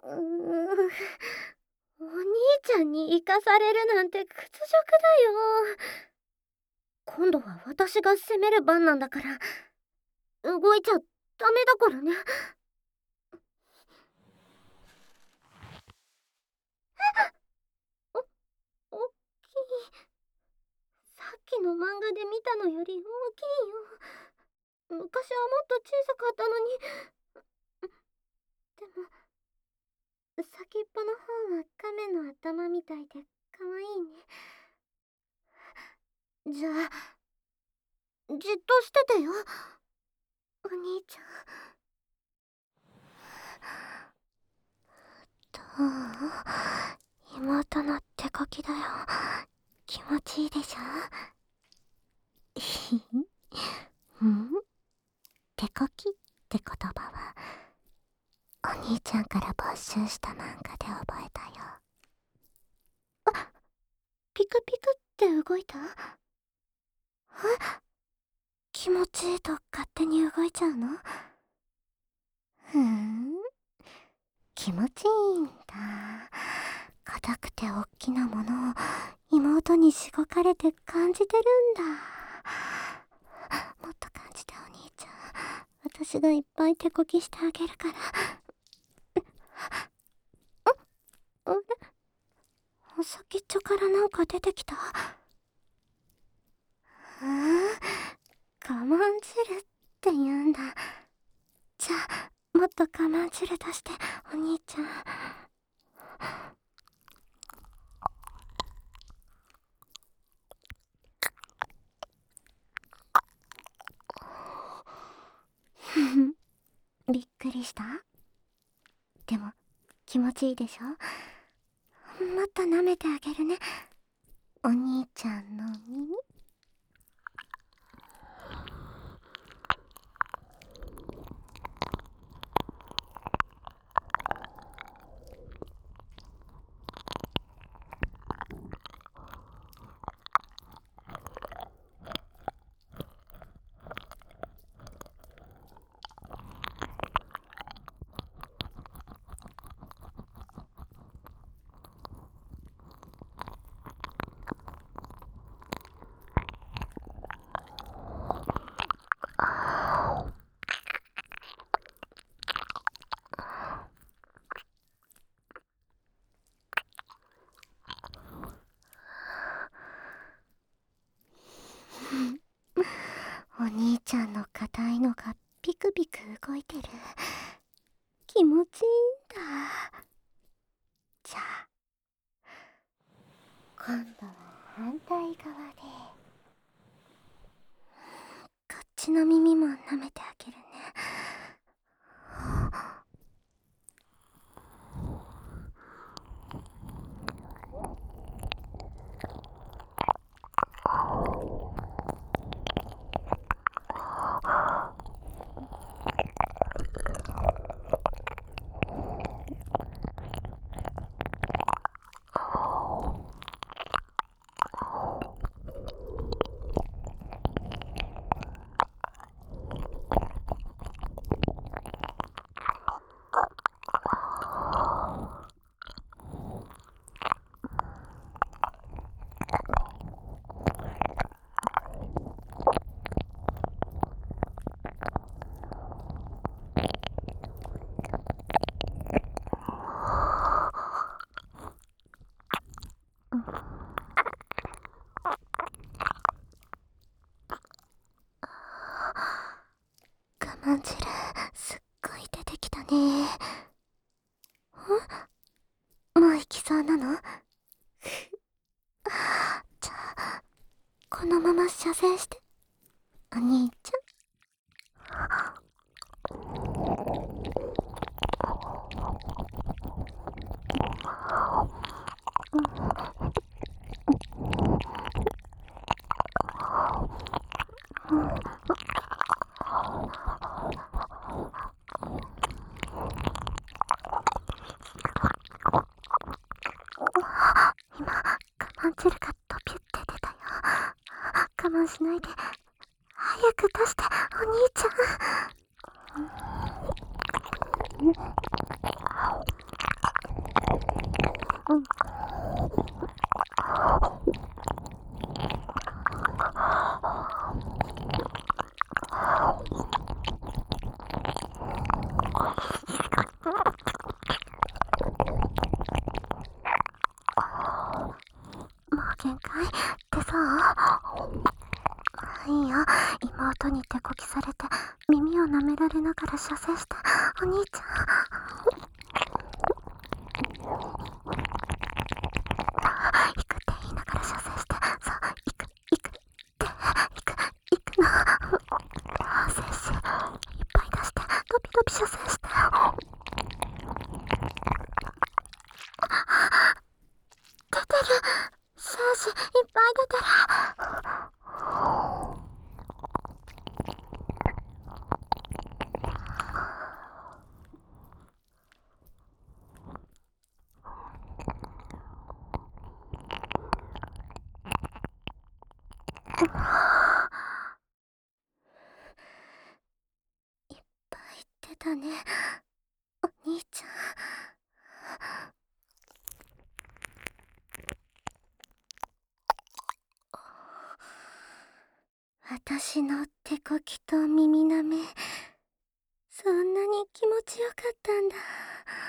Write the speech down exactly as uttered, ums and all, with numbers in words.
うーん、お兄ちゃんに行かされるなんて屈辱だよ。今度は私が攻める番なんだから、動いちゃダメだからね。お、大きい。さっきの漫画で見たのより大きいよ。昔はもっと小さかったのに。でも、先っぽの方は亀の頭みたいでかわいいね。じゃあ、じっとしててよ、お兄ちゃん。どう？妹の手こきだよ。気持ちいいでしょ？ひひん？手こきって言葉はお兄ちゃんから没収した漫画で覚えたよ。あ、ピクピクって動いた？え？気持ちいいと勝手に動いちゃうの？ふーん、気持ちいいんだ。硬くておっきなものを妹にしごかれて感じてるんだ。もっと感じて、お兄ちゃん。私がいっぱい手こきしてあげるから。あれ？先っちょからなんか出てきた。うん、我慢汁って言うんだ。じゃあ、もっと我慢汁出して、お兄ちゃん。ふふ、びっくりした？でも、気持ちいいでしょ？もっと舐めてあげるね、お兄ちゃんの耳。お兄ちゃんの硬いのがピクピク動いてる。気持ちいいんだ。じゃあ、今度は反対側で、こっちの耳も舐めてあげるね。我慢汁すっごい出てきたね。ん？もう行きそうなの？じゃあ、このまま射精して、お兄ちゃん。今、我慢汁がドピュって出たよ。我慢しないで、早く出して、お兄ちゃん。 音に手こきされて耳を舐められながら射精して、お兄ちゃん行くって言いながら射精して、そう行く行くって行く行くの、精子いっぱい出してドビドビ射精して、出てる、精子いっぱい出てる。いっぱい出たね、お兄ちゃん。私の手こきと耳舐め、そんなに気持ちよかったんだ。